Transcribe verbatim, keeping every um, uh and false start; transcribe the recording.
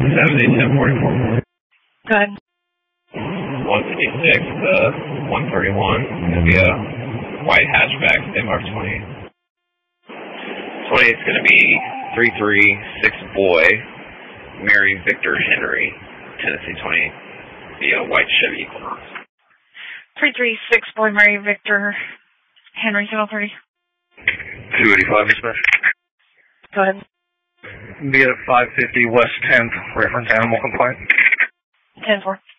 seventy, ten forty-four. Go ahead. one fifty-six, uh, one thirty-one. Gonna be a white hatchback, Denmark twenty. twenty, it's gonna be three three six boy, Mary Victor Henry, Tennessee twenty. Be a white Chevy Equinox. three three six boy, Mary Victor Henry, seven thirty. two eighty-five, dispatch. Go ahead. Be at five fifty West tenth, reference animal complaint. ten four.